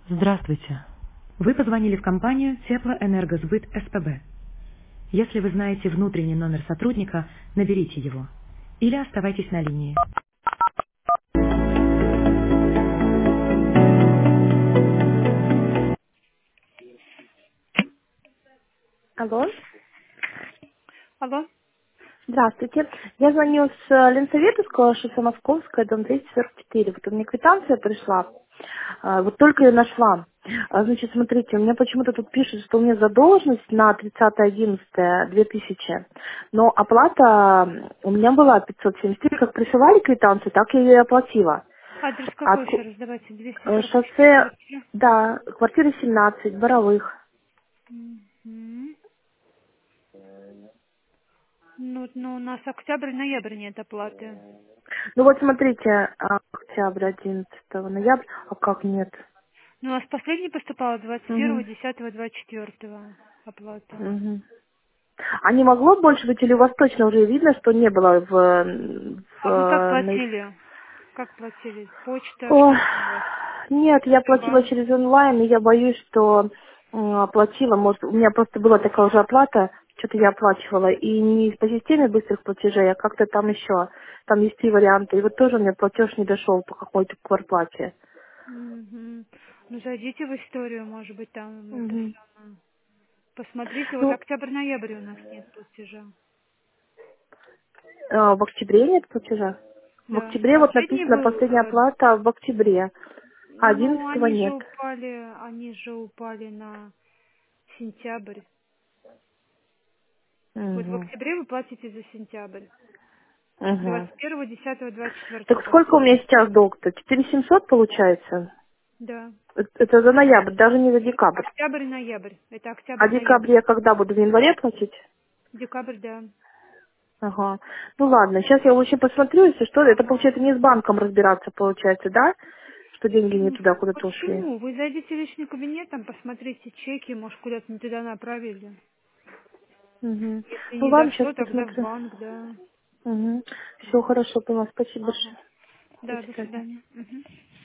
Здравствуйте. Вы позвонили в компанию Теплоэнергосбыт СПБ. Если вы знаете внутренний номер сотрудника, наберите его. Или оставайтесь на линии. Алло, Алло. здравствуйте. Я звоню с Ленсоветовского, шоссе Московское, дом 244. Вот у меня квитанция пришла. Вот только ее нашла. Значит, смотрите, у меня почему-то тут пишет, что у меня задолженность на 30.11.2000, но оплата у меня была 573, как присылали квитанцию, так я ее и оплатила. Адрес какой еще Отку- раз? Давайте. 244 Шоссе, квартира. да, квартира 17, Боровых. Мгм. Ну, у нас октябрь-ноябрь нет оплаты. Ну вот смотрите, октябрь 11 ноября, а как нет? Ну, у нас последний поступала Угу. 21.10.24 оплата. Угу. А не могло больше быть, или у вас точно уже видно, что не было А вы как на платили? Как платили? Почта, Ой, что там у вас? нет, я платила Банк. через онлайн, и я боюсь, что оплатила, может, у меня просто была такая уже оплата, что-то я оплачивала, и не по системе быстрых платежей, а как-то там еще, там есть 3 варианта, и вот тоже у меня платеж не дошел по какой-то квартплате. Мгм. Ну, зайдите в историю, может быть, там это Мгм. самое. Посмотрите, вот Ну, октябрь-ноябрь у нас нет платежа. в октябре нет платежа? В Да. октябре вот Последний написано был последняя оплата в октябре, а Ну, 11 нет. они же упали на сентябрь. Вот в Угу. октябре вы платите за сентябрь. Угу. 21.10.24 Так сколько у меня последний. сейчас долг-то? 4700 получается? Да. Это за ноябрь, даже не за декабрь. Октябрь-ноябрь. Это А октябрь-ноябрь. декабрь я когда буду? В январе платить? Декабрь, да. Ага. Ну ладно, сейчас я лучше посмотрю, если что. Это получается не с банком разбираться, получается, да? Что деньги не Ну, туда куда-то ушли. почему? Вы зайдите в личный кабинет, там посмотрите чеки, может, куда-то не туда направили. Угу. Если Ну не ладно, сейчас дошло, тогда в посмотрю. банк, да. Угу. Все Вот. хорошо, поняла. Спасибо Ага. большое. До Да, до свидания. свидания. Мгм.